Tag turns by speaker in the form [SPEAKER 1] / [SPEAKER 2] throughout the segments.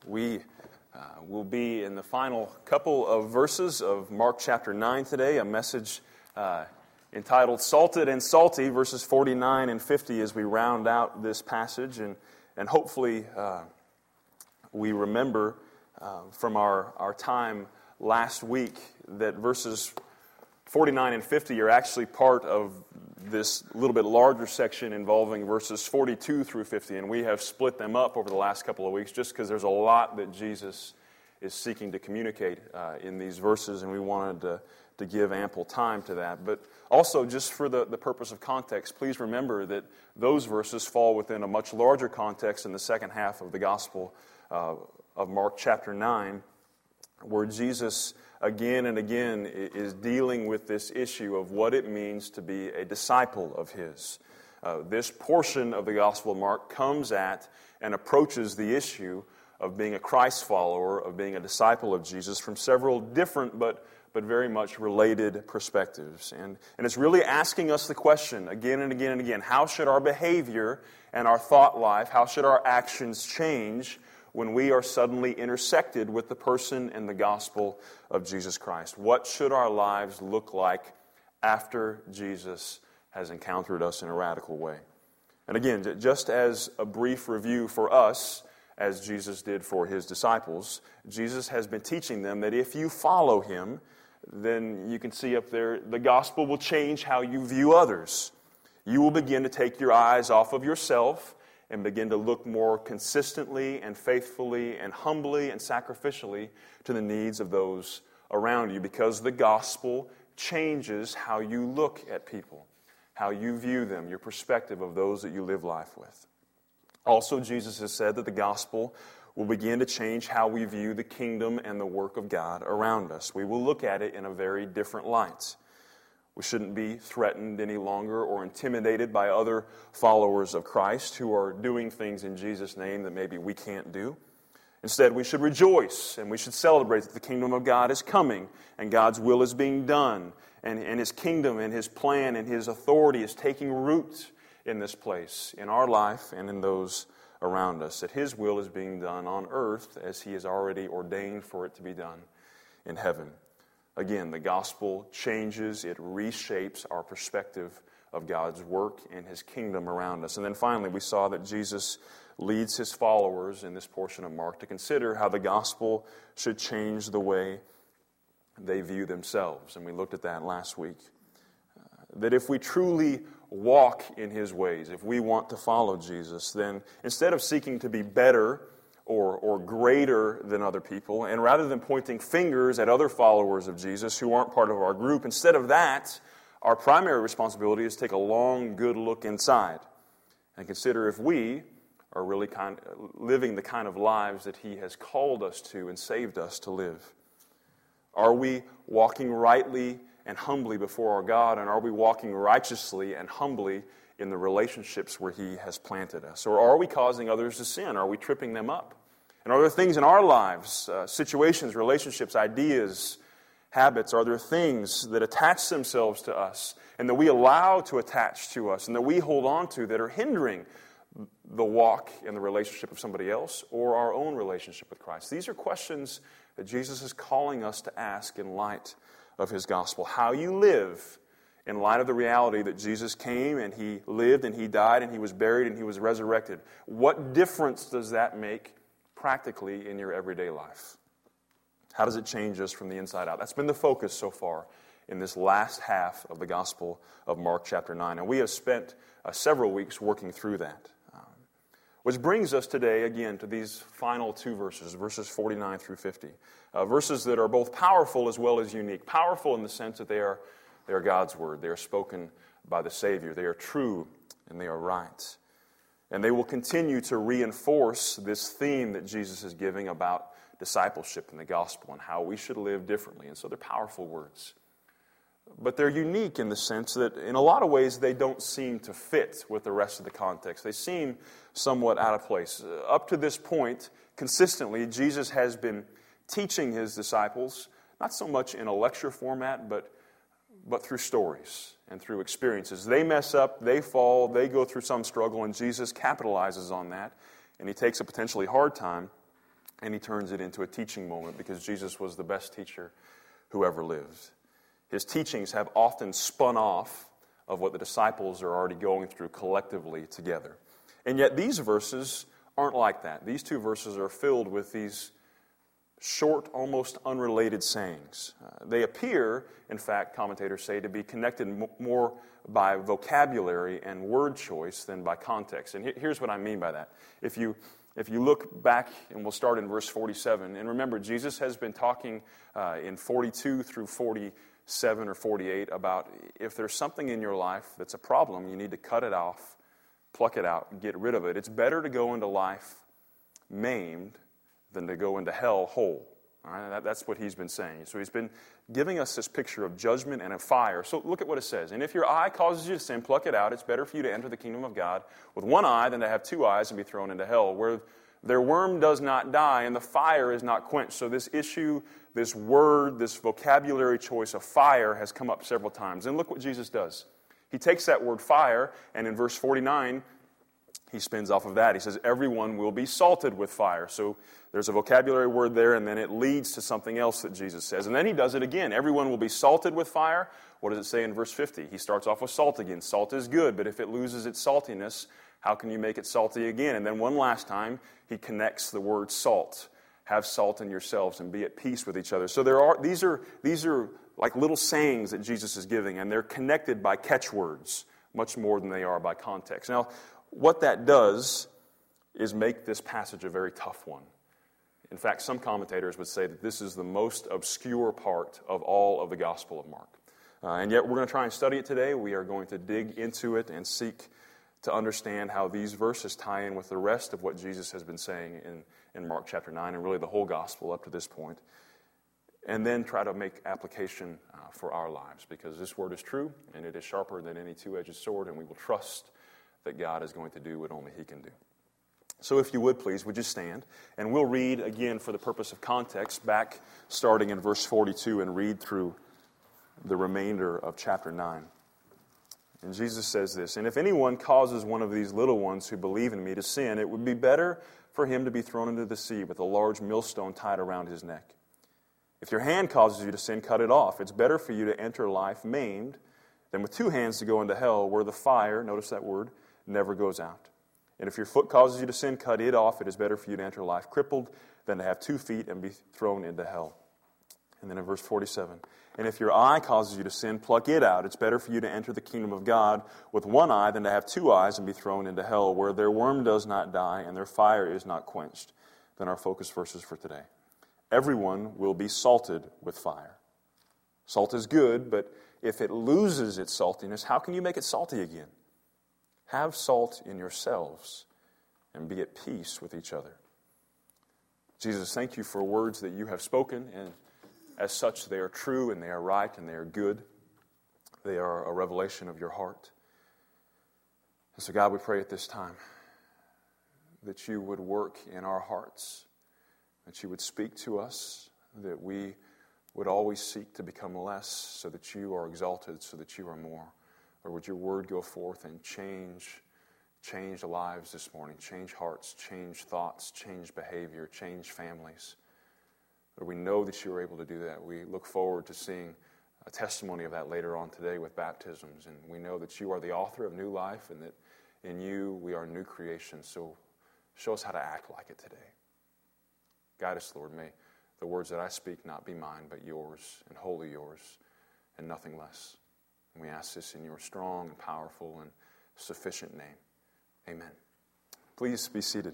[SPEAKER 1] We will be in the final couple of verses of Mark chapter 9 today, a message entitled Salted and Salty, verses 49 and 50 as we round out this passage. And hopefully we remember from our time last week that verses 49 and 50 are actually part of this little bit larger section involving verses 42 through 50, and we have split them up over the last couple of weeks just because there's a lot that Jesus is seeking to communicate in these verses, and we wanted to give ample time to that. But also, just for the purpose of context, please remember that those verses fall within a much larger context in the second half of the Gospel of Mark chapter 9, where Jesus again and again is dealing with this issue of what it means to be a disciple of His. This portion of the Gospel of Mark comes at and approaches the issue of being a Christ follower, of being a disciple of Jesus from several different but very much related perspectives. And it's really asking us the question again and again and again, how should our behavior and our thought life, how should our actions change when we are suddenly intersected with the person and the gospel of Jesus Christ? What should our lives look like after Jesus has encountered us in a radical way? And again, just as a brief review for us, as Jesus did for His disciples, Jesus has been teaching them that if you follow Him, then you can see up there, the gospel will change how you view others. You will begin to take your eyes off of yourself and begin to look more consistently and faithfully and humbly and sacrificially to the needs of those around you, because the gospel changes how you look at people, how you view them, your perspective of those that you live life with. Also, Jesus has said that the gospel will begin to change how we view the kingdom and the work of God around us. We will look at it in a very different light. We shouldn't be threatened any longer or intimidated by other followers of Christ who are doing things in Jesus' name that maybe we can't do. Instead, we should rejoice and we should celebrate that the kingdom of God is coming and God's will is being done, and His kingdom and His plan and His authority is taking root in this place, in our life and in those around us, that His will is being done on earth as He has already ordained for it to be done in heaven. Again, the gospel changes, it reshapes our perspective of God's work and His kingdom around us. And then finally, we saw that Jesus leads His followers in this portion of Mark to consider how the gospel should change the way they view themselves. And we looked at that last week. That if we truly walk in His ways, if we want to follow Jesus, then instead of seeking to be better or greater than other people, and rather than pointing fingers at other followers of Jesus who aren't part of our group, instead of that, our primary responsibility is to take a long, good look inside and consider if we are really living the kind of lives that He has called us to and saved us to live. Are we walking rightly and humbly before our God, and are we walking righteously and humbly in the relationships where He has planted us? Or are we causing others to sin? Are we tripping them up? And are there things in our lives, situations, relationships, ideas, habits, are there things that attach themselves to us and that we allow to attach to us and that we hold on to that are hindering the walk and the relationship of somebody else or our own relationship with Christ? These are questions that Jesus is calling us to ask in light of His gospel. How you live in light of the reality that Jesus came and He lived and He died and He was buried and He was resurrected. What difference does that make practically in your everyday life? How does it change us from the inside out? That's been the focus so far in this last half of the Gospel of Mark chapter 9. And we have spent several weeks working through that. Which brings us today, again, to these final two verses, verses 49 through 50. Verses that are both powerful as well as unique. Powerful in the sense that they are God's Word. They are spoken by the Savior. They are true and they are right. And they will continue to reinforce this theme that Jesus is giving about discipleship in the gospel and how we should live differently. And so they're powerful words. But they're unique in the sense that in a lot of ways they don't seem to fit with the rest of the context. They seem somewhat out of place. Up to this point, consistently, Jesus has been teaching His disciples, not so much in a lecture format, but through stories and through experiences. They mess up, they fall, they go through some struggle, and Jesus capitalizes on that, and He takes a potentially hard time and he turns it into a teaching moment because Jesus was the best teacher who ever lived. His teachings have often spun off of what the disciples are already going through collectively together. And yet these verses aren't like that. These two verses are filled with these short, almost unrelated sayings. They appear, in fact, commentators say, to be connected more by vocabulary and word choice than by context. And here's what I mean by that. If you look back, and we'll start in verse 47, and remember, Jesus has been talking in 42 through 47 or 48 about if there's something in your life that's a problem, you need to cut it off, pluck it out, and get rid of it. It's better to go into life maimed than to go into hell whole. All right? That's what he's been saying. So he's been giving us this picture of judgment and of fire. So look at what it says. And if your eye causes you to sin, pluck it out. It's better for you to enter the kingdom of God with one eye than to have two eyes and be thrown into hell, where their worm does not die and the fire is not quenched. So this issue, this word, this vocabulary choice of fire has come up several times. And look what Jesus does. He takes that word fire, and in verse 49, he spins off of that. He says, everyone will be salted with fire. So there's a vocabulary word there, and then it leads to something else that Jesus says. And then he does it again. Everyone will be salted with fire. What does it say in verse 50? He starts off with salt again. Salt is good, but if it loses its saltiness, how can you make it salty again? And then one last time, he connects the word salt. Have salt in yourselves and be at peace with each other. So these are like little sayings that Jesus is giving, and they're connected by catchwords much more than they are by context. Now, what that does is make this passage a very tough one. In fact, some commentators would say that this is the most obscure part of all of the Gospel of Mark. And yet we're going to try and study it today. We are going to dig into it and seek to understand how these verses tie in with the rest of what Jesus has been saying in Mark chapter 9 and really the whole Gospel up to this point. And then try to make application for our lives, because this word is true and it is sharper than any two-edged sword, and we will trust that God is going to do what only He can do. So if you would please, would you stand? And we'll read again for the purpose of context, back starting in verse 42 and read through the remainder of chapter 9. And Jesus says this, and if anyone causes one of these little ones who believe in me to sin, it would be better for him to be thrown into the sea with a large millstone tied around his neck. If your hand causes you to sin, cut it off. It's better for you to enter life maimed than with two hands to go into hell, where the fire, notice that word, never goes out. And if your foot causes you to sin, cut it off. It is better for you to enter life crippled than to have 2 feet and be thrown into hell. And then in verse 47, and if your eye causes you to sin, pluck it out. It's better for you to enter the kingdom of God with one eye than to have 2 eyes and be thrown into hell, where their worm does not die and their fire is not quenched. Then our focus verses for today. Everyone will be salted with fire. Salt is good, but if it loses its saltiness, how can you make it salty again? Have salt in yourselves and be at peace with each other. Jesus, thank you for words that you have spoken, and as such they are true and they are right and they are good. They are a revelation of your heart. And so God, we pray at this time that you would work in our hearts, that you would speak to us, that we would always seek to become less so that you are exalted, so that you are more. Or would your word go forth and change lives this morning, change hearts, change thoughts, change behavior, change families. Lord, we know that you are able to do that. We look forward to seeing a testimony of that later on today with baptisms. And we know that you are the author of new life and that in you we are new creation. So show us how to act like it today. Guide us, Lord. May the words that I speak not be mine, but yours and wholly yours and nothing less. And we ask this in your strong and powerful and sufficient name. Amen. Please be seated.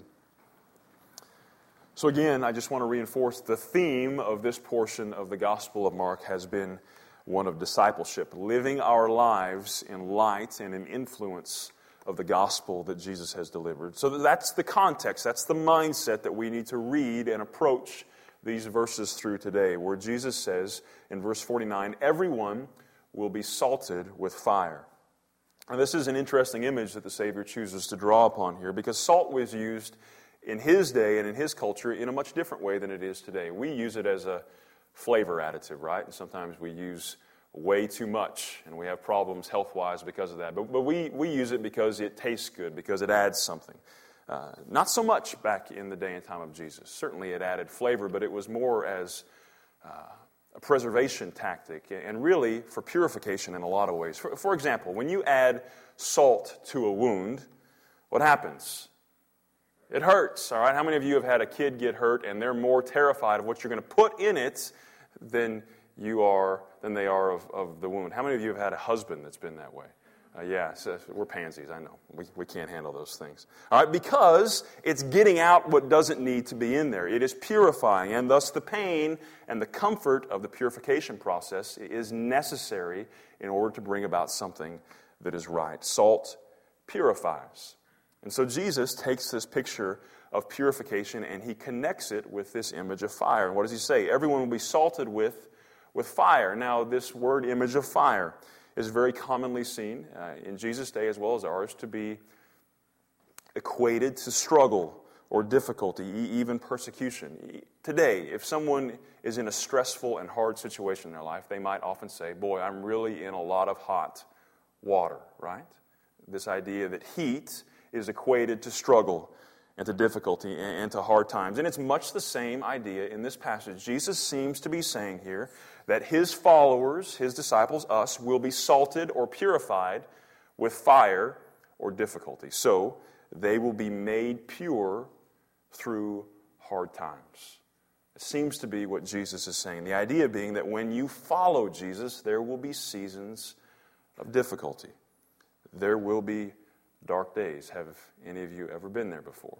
[SPEAKER 1] So again, I just want to reinforce the theme of this portion of the Gospel of Mark has been one of discipleship, living our lives in light and in influence of the gospel that Jesus has delivered. So that's the context, that's the mindset that we need to read and approach these verses through today, where Jesus says in verse 49, everyone will be salted with fire. And this is an interesting image that the Savior chooses to draw upon here, because salt was used in his day and in his culture in a much different way than it is today. We use it as a flavor additive, right? And sometimes we use way too much, and we have problems health-wise because of that. But we use it because it tastes good, because it adds something. Not so much back in the day and time of Jesus. Certainly it added flavor, but it was more as a preservation tactic and really for purification in a lot of ways. For example, when you add salt to a wound, what happens? It hurts, all right? How many of you have had a kid get hurt and they're more terrified of what you're going to put in it than they are of the wound? How many of you have had a husband that's been that way? So we're pansies, I know. We can't handle those things. All right, because it's getting out what doesn't need to be in there. It is purifying, and thus the pain and the comfort of the purification process is necessary in order to bring about something that is right. Salt purifies. And so Jesus takes this picture of purification and he connects it with this image of fire. And what does he say? Everyone will be salted with fire. Now, this word image of fire is very commonly seen in Jesus' day as well as ours to be equated to struggle or difficulty, even persecution. Today, if someone is in a stressful and hard situation in their life, they might often say, boy, I'm really in a lot of hot water, right? This idea that heat is equated to struggle and to difficulty and to hard times. And it's much the same idea in this passage. Jesus seems to be saying here that his followers, his disciples, us, will be salted or purified with fire or difficulty. So they will be made pure through hard times. It seems to be what Jesus is saying. The idea being that when you follow Jesus, there will be seasons of difficulty. There will be dark days. Have any of you ever been there before?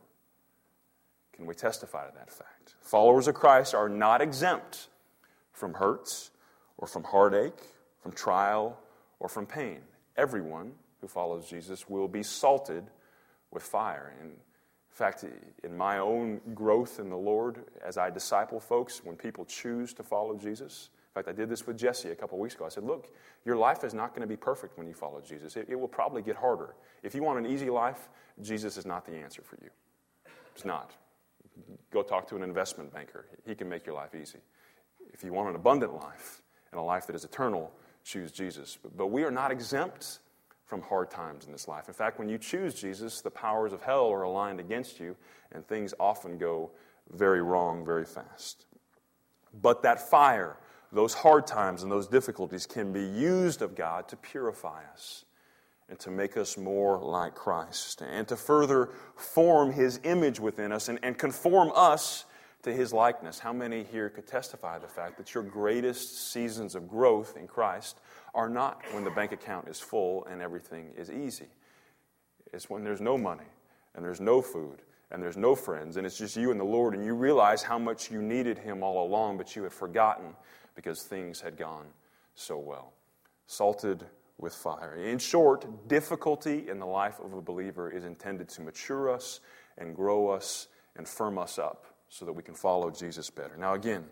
[SPEAKER 1] Can we testify to that fact? Followers of Christ are not exempt from hurts or from heartache, from trial, or from pain. Everyone who follows Jesus will be salted with fire. And in fact, in my own growth in the Lord, as I disciple folks, when people choose to follow Jesus, in fact, I did this with Jesse a couple weeks ago. I said, look, your life is not going to be perfect when you follow Jesus. It will probably get harder. If you want an easy life, Jesus is not the answer for you. It's not. Go talk to an investment banker. He can make your life easy. If you want an abundant life and a life that is eternal, choose Jesus. But we are not exempt from hard times in this life. In fact, when you choose Jesus, the powers of hell are aligned against you, and things often go very wrong very fast. But that fire, those hard times and those difficulties can be used of God to purify us and to make us more like Christ and to further form his image within us and conform us to his likeness. How many here could testify to the fact that your greatest seasons of growth in Christ are not when the bank account is full and everything is easy? It's when there's no money and there's no food and there's no friends and it's just you and the Lord, and you realize how much you needed him all along, but you had forgotten because things had gone so well. Salted with fire. In short, difficulty in the life of a believer is intended to mature us and grow us and firm us up so that we can follow Jesus better. Now again,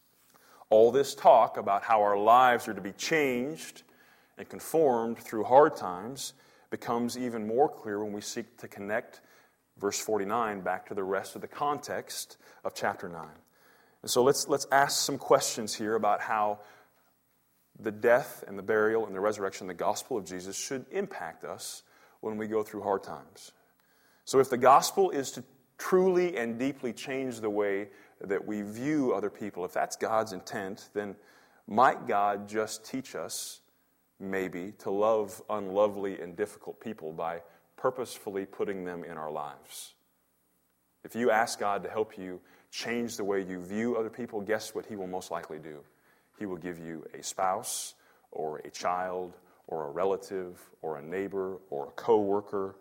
[SPEAKER 1] all this talk about how our lives are to be changed and conformed through hard times becomes even more clear when we seek to connect verse 49 back to the rest of the context of chapter 9. And so let's ask some questions here about how the death and the burial and the resurrection, the gospel of Jesus, should impact us when we go through hard times. So if the gospel is to truly and deeply change the way that we view other people, if that's God's intent, then might God just teach us, maybe, to love unlovely and difficult people by purposefully putting them in our lives? If you ask God to help you change the way you view other people, guess what he will most likely do? He will give you a spouse or a child or a relative or a neighbor or a coworker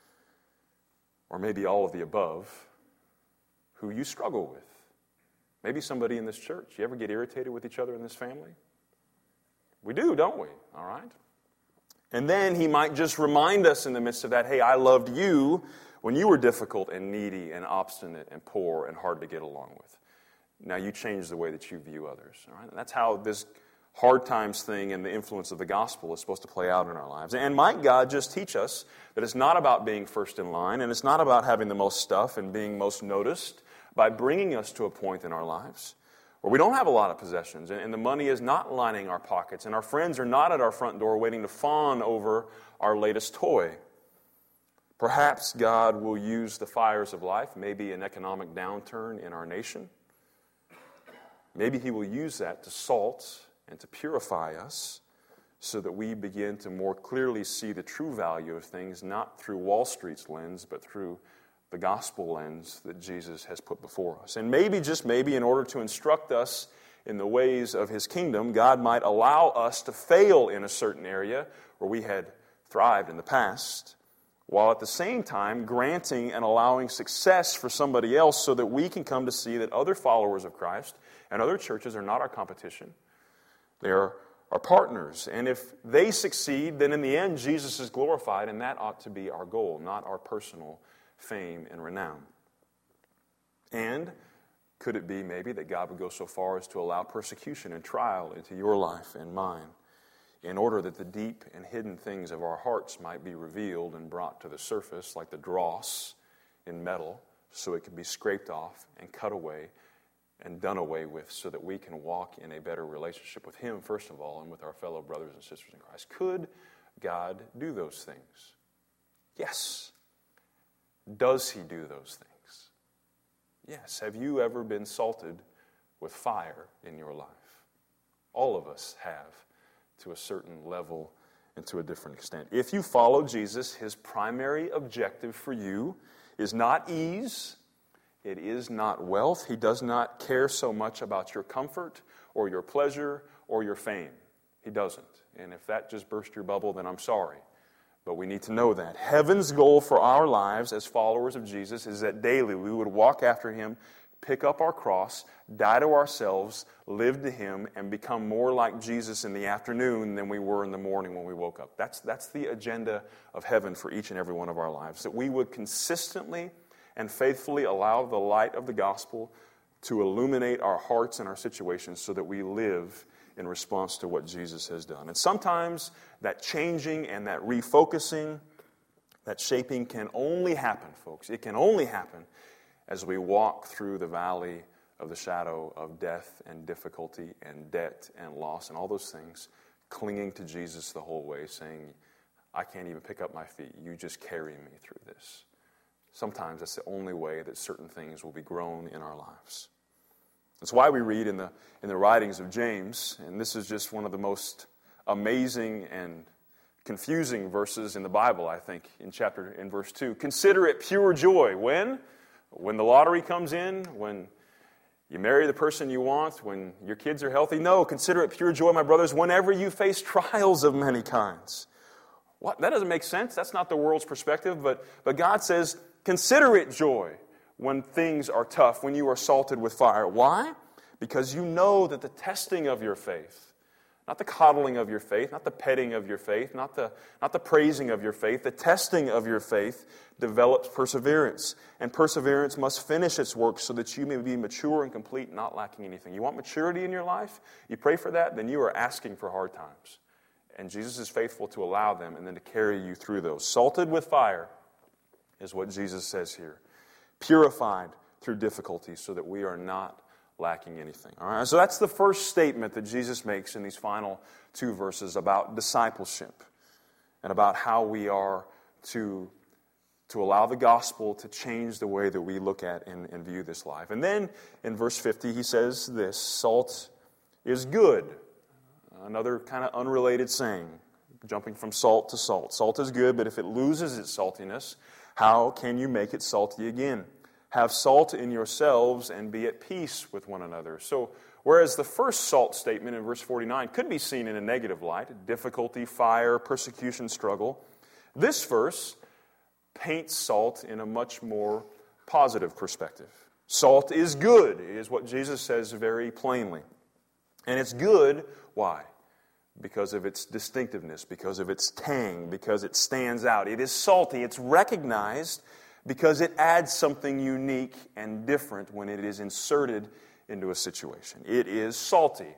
[SPEAKER 1] or maybe all of the above who you struggle with. Maybe somebody in this church. You ever get irritated with each other in this family? We do, don't we? All right? And then he might just remind us in the midst of that, hey, I loved you when you were difficult and needy and obstinate and poor and hard to get along with. Now you change the way that you view others. All right? And that's how this hard times thing and the influence of the gospel is supposed to play out in our lives. And might God just teach us that it's not about being first in line, and it's not about having the most stuff and being most noticed, by bringing us to a point in our lives where we don't have a lot of possessions, and the money is not lining our pockets, and our friends are not at our front door waiting to fawn over our latest toy. Perhaps God will use the fires of life, maybe an economic downturn in our nation. Maybe He will use that to salt and to purify us so that we begin to more clearly see the true value of things, not through Wall Street's lens, but through the gospel lens that Jesus has put before us. And maybe, just maybe, in order to instruct us in the ways of His kingdom, God might allow us to fail in a certain area where we had thrived in the past, while at the same time granting and allowing success for somebody else so that we can come to see that other followers of Christ and other churches are not our competition. They are our partners. And if they succeed, then in the end, Jesus is glorified, and that ought to be our goal, not our personal fame and renown. And could it be maybe that God would go so far as to allow persecution and trial into your life and mine in order that the deep and hidden things of our hearts might be revealed and brought to the surface like the dross in metal, so it can be scraped off and cut away and done away with so that we can walk in a better relationship with Him, first of all, and with our fellow brothers and sisters in Christ. Could God do those things? Yes. Does He do those things? Yes. Have you ever been salted with fire in your life? All of us have, to a certain level and to a different extent. If you follow Jesus, His primary objective for you is not ease. It is not wealth. He does not care so much about your comfort or your pleasure or your fame. He doesn't. And if that just burst your bubble, then I'm sorry. But we need to know that. Heaven's goal for our lives as followers of Jesus is that daily we would walk after Him, pick up our cross, die to ourselves, live to Him, and become more like Jesus in the afternoon than we were in the morning when we woke up. That's the agenda of heaven for each and every one of our lives. That we would consistently and faithfully allow the light of the gospel to illuminate our hearts and our situations so that we live in response to what Jesus has done. And sometimes that changing and that refocusing, that shaping can only happen, folks. It can only happen as we walk through the valley of the shadow of death and difficulty and debt and loss and all those things, clinging to Jesus the whole way, saying, I can't even pick up my feet. You just carry me through this. Sometimes that's the only way that certain things will be grown in our lives. That's why we read in the writings of James, and this is just one of the most amazing and confusing verses in the Bible, I think, in verse 2. Consider it pure joy. When? When the lottery comes in, when you marry the person you want, when your kids are healthy. No, consider it pure joy, my brothers, whenever you face trials of many kinds. What? That doesn't make sense. That's not the world's perspective, but God says, consider it joy when things are tough, when you are salted with fire. Why? Because you know that the testing of your faith, not the coddling of your faith, not the petting of your faith, not the praising of your faith, the testing of your faith develops perseverance. And perseverance must finish its work so that you may be mature and complete, not lacking anything. You want maturity in your life? You pray for that? Then you are asking for hard times. And Jesus is faithful to allow them and then to carry you through those. Salted with fire is what Jesus says here. Purified through difficulty so that we are not lacking anything. All right, so that's the first statement that Jesus makes in these final two verses about discipleship and about how we are to allow the gospel to change the way that we look at and view this life. And then in verse 50 he says this, salt is good. Another kind of unrelated saying, jumping from salt to salt. Salt is good, but if it loses its saltiness, how can you make it salty again? Have salt in yourselves and be at peace with one another. So, whereas the first salt statement in verse 49 could be seen in a negative light, difficulty, fire, persecution, struggle, this verse paints salt in a much more positive perspective. Salt is good, is what Jesus says very plainly. And it's good, why? Because of its distinctiveness, because of its tang, because it stands out. It is salty. It's recognized because it adds something unique and different when it is inserted into a situation. It is salty.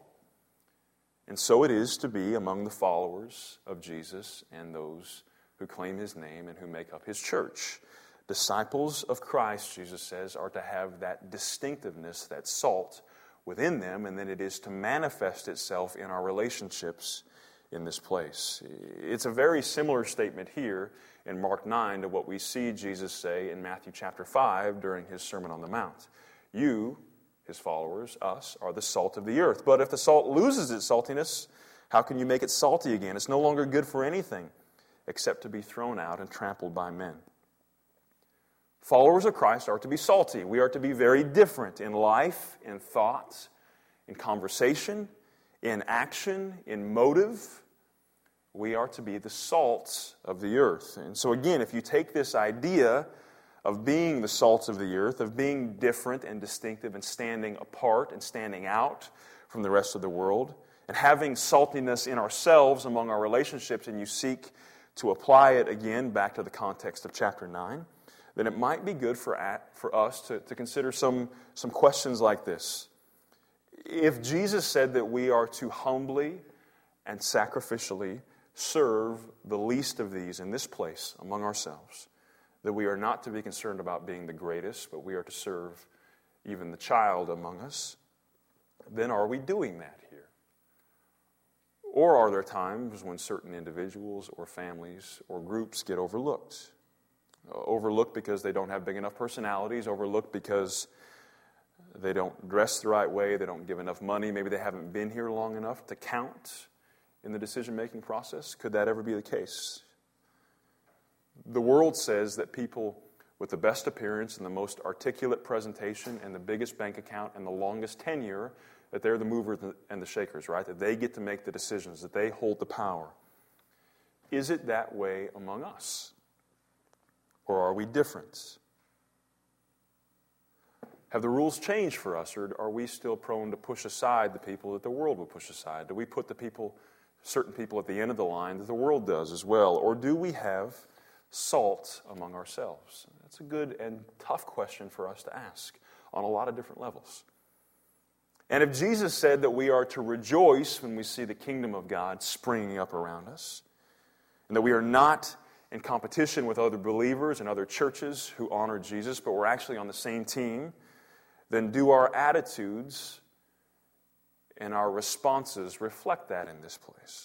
[SPEAKER 1] And so it is to be among the followers of Jesus and those who claim His name and who make up His church. Disciples of Christ, Jesus says, are to have that distinctiveness, that salt within them, and then it is to manifest itself in our relationships in this place. It's a very similar statement here in Mark 9 to what we see Jesus say in Matthew chapter 5 during his Sermon on the Mount. You, his followers, us, are the salt of the earth. But if the salt loses its saltiness, how can you make it salty again? It's no longer good for anything except to be thrown out and trampled by men. Followers of Christ are to be salty. We are to be very different in life, in thought, in conversation, in action, in motive. We are to be the salt of the earth. And so again, if you take this idea of being the salt of the earth, of being different and distinctive and standing apart and standing out from the rest of the world, and having saltiness in ourselves among our relationships, and you seek to apply it again back to the context of chapter 9, then it might be good for us to consider some questions like this. If Jesus said that we are to humbly and sacrificially serve the least of these in this place among ourselves, that we are not to be concerned about being the greatest, but we are to serve even the child among us, then are we doing that here? Or are there times when certain individuals or families or groups get overlooked? Overlooked because they don't have big enough personalities, overlooked because they don't dress the right way, they don't give enough money, maybe they haven't been here long enough to count in the decision-making process. Could that ever be the case? The world says that people with the best appearance and the most articulate presentation and the biggest bank account and the longest tenure, that they're the movers and the shakers, right? That they get to make the decisions, that they hold the power. Is it that way among us? Or are we different? Have the rules changed for us, or are we still prone to push aside the people that the world would push aside? Do we put certain people at the end of the line that the world does as well? Or do we have salt among ourselves? That's a good and tough question for us to ask on a lot of different levels. And if Jesus said that we are to rejoice when we see the kingdom of God springing up around us, and that we are not in competition with other believers and other churches who honor Jesus, but we're actually on the same team, then do our attitudes and our responses reflect that in this place?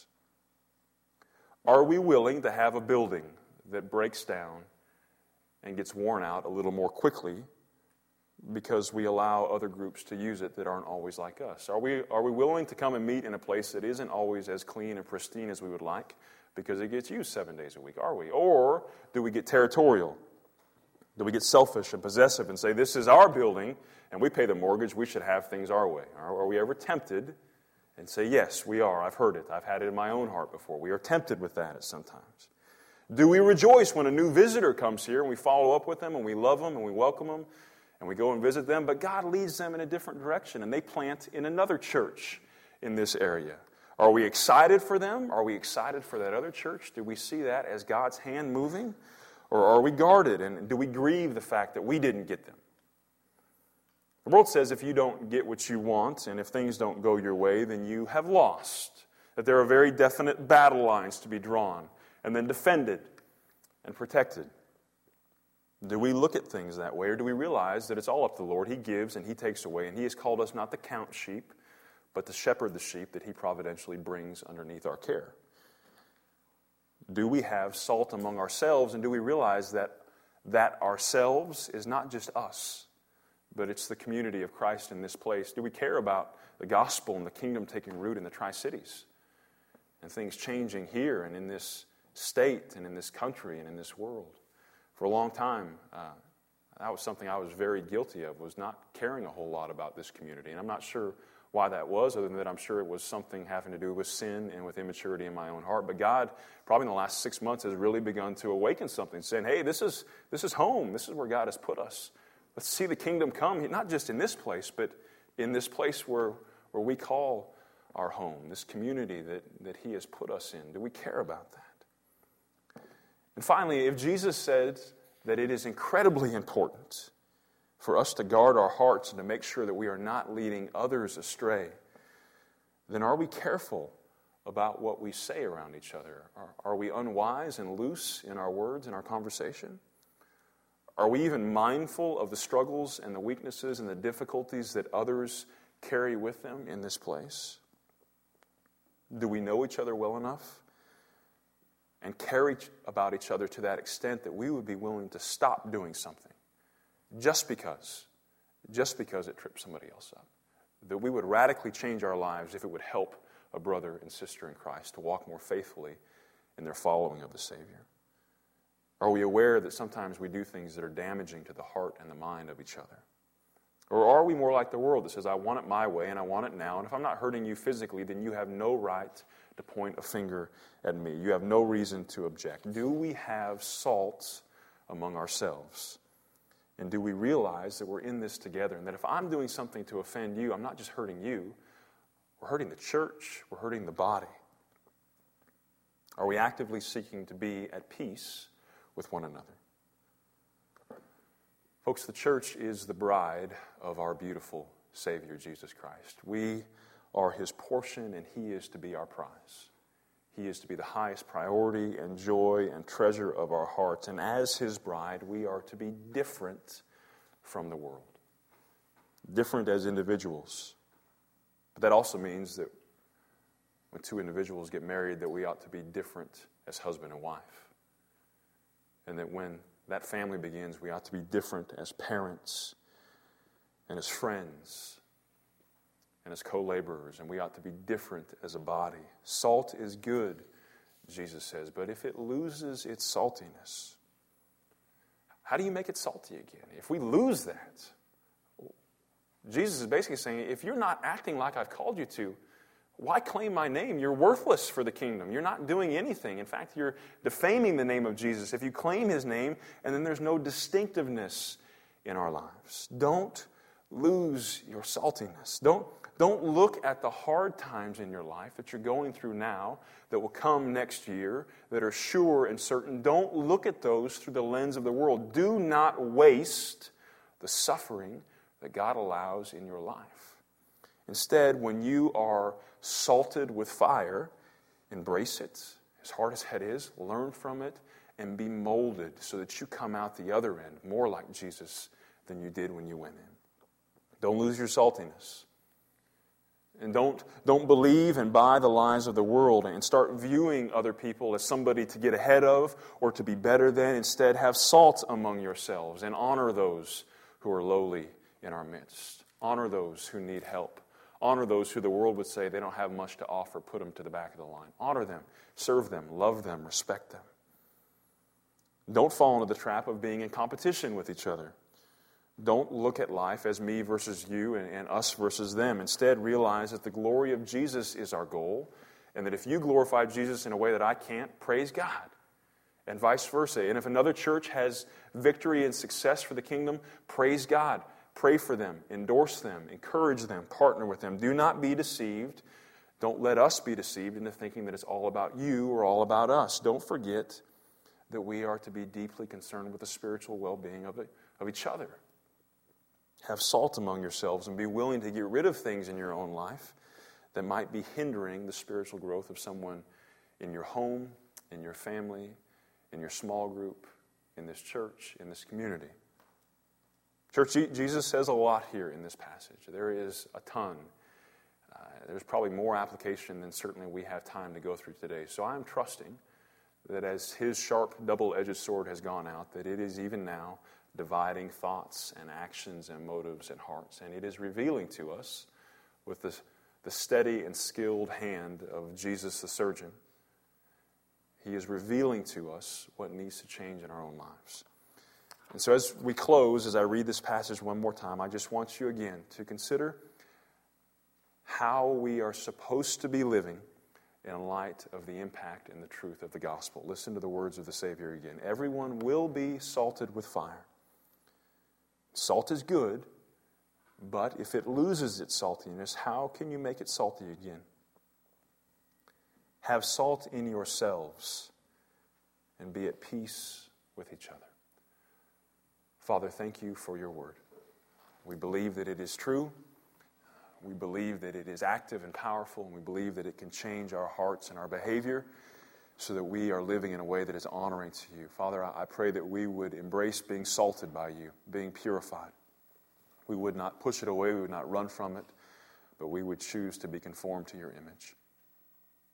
[SPEAKER 1] Are we willing to have a building that breaks down and gets worn out a little more quickly because we allow other groups to use it that aren't always like us? Are we willing to come and meet in a place that isn't always as clean and pristine as we would like because it gets used 7 days a week? Are we? Or do we get territorial? Do we get selfish and possessive and say, this is our building and we pay the mortgage, we should have things our way? Are we ever tempted and say, yes, we are, I've heard it, I've had it in my own heart before. We are tempted with that at sometimes. Do we rejoice when a new visitor comes here and we follow up with them and we love them and we welcome them and we go and visit them, but God leads them in a different direction and they plant in another church in this area? Are we excited for them? Are we excited for that other church? Do we see that as God's hand moving? Or are we guarded, and do we grieve the fact that we didn't get them? The world says if you don't get what you want and if things don't go your way, then you have lost. That there are very definite battle lines to be drawn and then defended and protected. Do we look at things that way, or do we realize that it's all up to the Lord? He gives and He takes away, and He has called us not to count sheep, but to shepherd the sheep that He providentially brings underneath our care? Do we have salt among ourselves, and do we realize that ourselves is not just us, but it's the community of Christ in this place? Do we care about the gospel and the kingdom taking root in the Tri-Cities and things changing here and in this state and in this country and in this world? For a long time, that was something I was very guilty of, was not caring a whole lot about this community. And I'm not sure why that was, other than that I'm sure it was something having to do with sin and with immaturity in my own heart. But God, probably in the last 6 months, has really begun to awaken something, saying, hey, this is home. This is where God has put us. Let's see the kingdom come, not just in this place, but in this place where we call our home, this community that He has put us in. Do we care about that? And finally, if Jesus said that it is incredibly important for us to guard our hearts and to make sure that we are not leading others astray, then are we careful about what we say around each other? Are we unwise and loose in our words and our conversation? Are we even mindful of the struggles and the weaknesses and the difficulties that others carry with them in this place? Do we know each other well enough and care about each other to that extent that we would be willing to stop doing something just because it trips somebody else up? That we would radically change our lives if it would help a brother and sister in Christ to walk more faithfully in their following of the Savior? Are we aware that sometimes we do things that are damaging to the heart and the mind of each other? Or are we more like the world that says, I want it my way and I want it now, and if I'm not hurting you physically, then you have no right to point a finger at me. You have no reason to object. Do we have salt among ourselves? And do we realize that we're in this together, and that if I'm doing something to offend you, I'm not just hurting you, we're hurting the church, we're hurting the body. Are we actively seeking to be at peace with one another? Folks, the church is the bride of our beautiful Savior, Jesus Christ. We are His portion, and He is to be our prize. He is to be the highest priority and joy and treasure of our hearts. And as His bride, we are to be different from the world. Different as individuals. But that also means that when two individuals get married, that we ought to be different as husband and wife. And that when that family begins, we ought to be different as parents and as friends and as co-laborers, and we ought to be different as a body. Salt is good, Jesus says, but if it loses its saltiness, how do you make it salty again? If we lose that, Jesus is basically saying, if you're not acting like I've called you to, why claim my name? You're worthless for the kingdom. You're not doing anything. In fact, you're defaming the name of Jesus if you claim His name and then there's no distinctiveness in our lives. Don't lose your saltiness. Don't look at the hard times in your life that you're going through now, that will come next year, that are sure and certain. Don't look at those through the lens of the world. Do not waste the suffering that God allows in your life. Instead, when you are salted with fire, embrace it, as hard as that is, learn from it, and be molded so that you come out the other end more like Jesus than you did when you went in. Don't lose your saltiness. And don't believe and buy the lies of the world and start viewing other people as somebody to get ahead of or to be better than. Instead, have salt among yourselves and honor those who are lowly in our midst. Honor those who need help. Honor those who the world would say they don't have much to offer. Put them to the back of the line. Honor them, serve them, love them, respect them. Don't fall into the trap of being in competition with each other. Don't look at life as me versus you and us versus them. Instead, realize that the glory of Jesus is our goal, and that if you glorify Jesus in a way that I can't, praise God, and vice versa. And if another church has victory and success for the kingdom, praise God. Pray for them, endorse them, encourage them, partner with them. Do not be deceived. Don't let us be deceived into thinking that it's all about you or all about us. Don't forget that we are to be deeply concerned with the spiritual well-being of each other. Have salt among yourselves and be willing to get rid of things in your own life that might be hindering the spiritual growth of someone in your home, in your family, in your small group, in this church, in this community. Church, Jesus says a lot here in this passage. There is a ton. There's probably more application than certainly we have time to go through today. So I'm trusting that as His sharp double-edged sword has gone out, that it is even now dividing thoughts and actions and motives and hearts. And it is revealing to us with the steady and skilled hand of Jesus the surgeon. He is revealing to us what needs to change in our own lives. And so as we close, as I read this passage one more time, I just want you again to consider how we are supposed to be living in light of the impact and the truth of the gospel. Listen to the words of the Savior again. Everyone will be salted with fire. Salt is good, but if it loses its saltiness, how can you make it salty again? Have salt in yourselves and be at peace with each other. Father, thank you for your word. We believe that it is true. We believe that it is active and powerful, and we believe that it can change our hearts and our behavior so that we are living in a way that is honoring to you. Father, I pray that we would embrace being salted by you, being purified. We would not push it away, we would not run from it, but we would choose to be conformed to your image.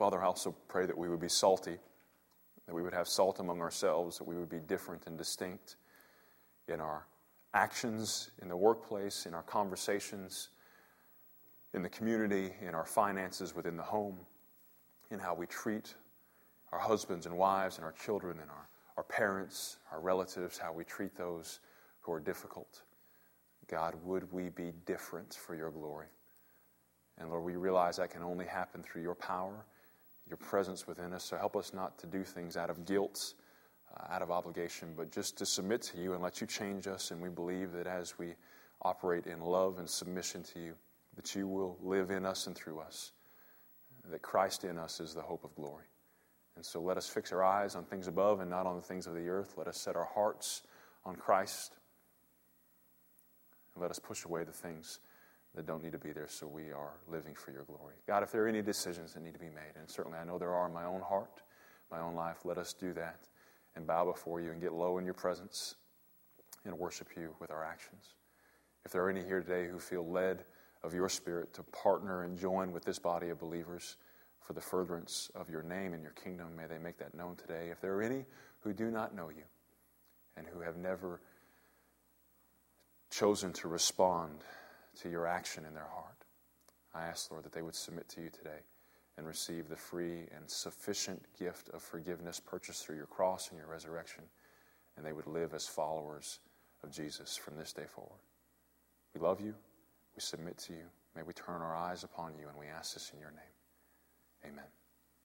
[SPEAKER 1] Father, I also pray that we would be salty, that we would have salt among ourselves, that we would be different and distinct in our actions, in the workplace, in our conversations, in the community, in our finances within the home, in how we treat our husbands and wives and our children and our parents, our relatives, how we treat those who are difficult. God, would we be different for your glory? And Lord, we realize that can only happen through your power, your presence within us. So help us not to do things out of guilt, out of obligation, but just to submit to you and let you change us. And we believe that as we operate in love and submission to you, that you will live in us and through us, that Christ in us is the hope of glory. And so let us fix our eyes on things above and not on the things of the earth. Let us set our hearts on Christ. And let us push away the things that don't need to be there so we are living for your glory. God, if there are any decisions that need to be made, and certainly I know there are in my own heart, my own life, let us do that and bow before you and get low in your presence and worship you with our actions. If there are any here today who feel led of your Spirit to partner and join with this body of believers for the furtherance of your name and your kingdom, may they make that known today. If there are any who do not know you and who have never chosen to respond to your action in their heart, I ask, Lord, that they would submit to you today and receive the free and sufficient gift of forgiveness purchased through your cross and your resurrection, and they would live as followers of Jesus from this day forward. We love you. We submit to you. May we turn our eyes upon you, and we ask this in your name. Amen.